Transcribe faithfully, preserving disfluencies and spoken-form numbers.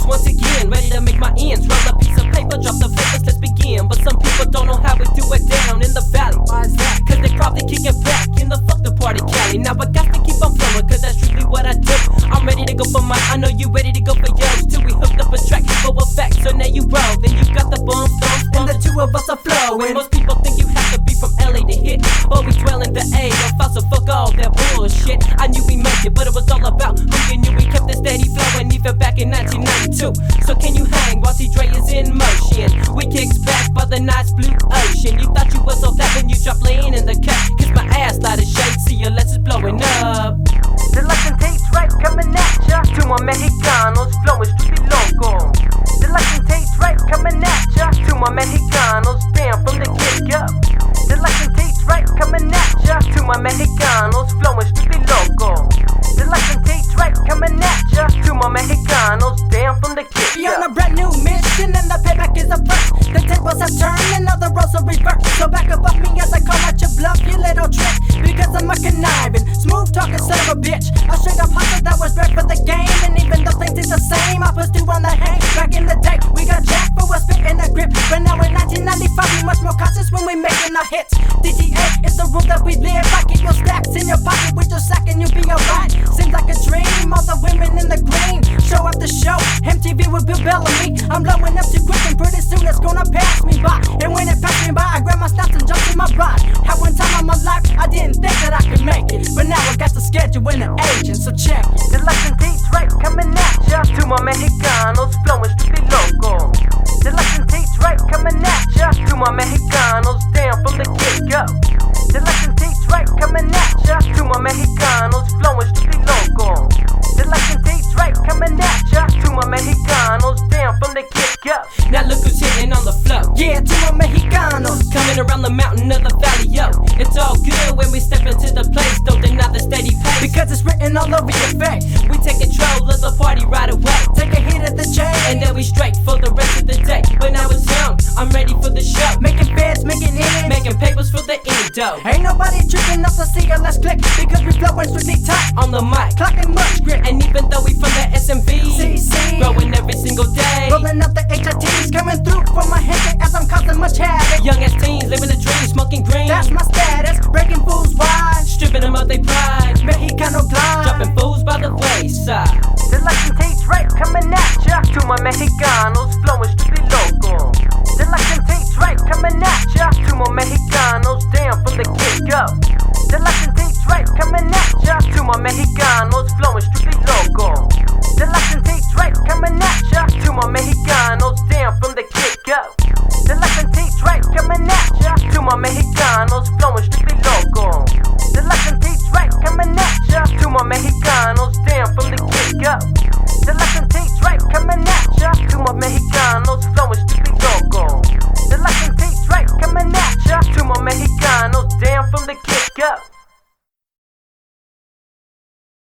loose once again, ready to make my ends. Roll a piece of paper, drop the papers, let's begin. But some people don't know how we do it down in the valley. Why is that? Cause they probably kick it back in the fuck the party Cali. Now I got to keep on flowing, cause that's strictly what I do. I'm ready to go for mine, I know you ready to go for yours. Till we hooked up a track for a fact, so now you roll. Then you got the bump, stomp, and the two of us are flowing. Most people think you have to be from L A to hit, but we dwell in the A, don't fall, so fuck all that bullshit. I knew we made it, but it was all about who you knew. We kept it steady flowing even back in nineteen ninety-two. So can you hang while T-Dre is in motion? We kicks back by the nice blue ocean. You thought you was all that when you dropped lean in the cut. Kiss my ass, light a shade, see your legs is blowing up. The license tape's right coming at ya. To my Mexicanos, flowing strictly local. The license tape's right coming at ya. To my Mexicanos, bam from the get-go. The license tape's right coming at ya. To my Mexicanos, flowing strictly local. The license tape's right coming at ya. To my Mexicanos, damn from the get-go. Be on a brand new mission and the payback is a first. The tables have turned and now the roles are reversed. So back above me as I call out your bluff, you little trick. Because I'm a conniving, smooth talking son of a bitch. A straight up hustle that was bred for the game. And even though things is the same, I put two on the hang. Back in the day, we got jacked for a spit in a grip. But now in nineteen ninety-five, we much more cautious when we making our hits. D T A is the rule that we live by. Keep your stacks in your pocket with your sack and you'll be alright. Seems like a dream, all the women in the green. Show after show, M T V with Bill Bellamy. I'm blowing up too quick and pretty soon it's gonna pass me by. And when it passed me by, I grab my snaps and jump in my ride. How one time in my life, I didn't think that I could make it. But now I got the schedule and the agent, so check it. The license tape's right coming at ya. To my Mexicanos, flowing strictly local. The license tape's right coming at ya. To my Mexicanos, damn from the get-go. The license tape's right coming at ya. To my Mexicanos, flowing strictly local. The license tape's right coming at ya. To my Mexicanos, damn from the get-go. Now look who's hitting on the flow. Yeah, to my Mexicanos, coming around the mountain of the valley, yo. It's all good when we step into the place, don't deny the steady pace. Because it's written all over your face. We take control of the party right away. Take a hit at the chain, and then we straight for the rest of the day. When I was young, I'm ready for the show. Making feds, making ends, making papers for the endo. Ain't nobody tripping off the C L S click. Because we flowing strictly tight on the mic, clocking much grit. And even though we from the S M V, C C, growing every single day, rolling up the H I Ts, coming through for my head as I'm causing much havoc. Young as teens, living the dream, smoking green. That's my status, breaking fools wide, stripping them of their pride.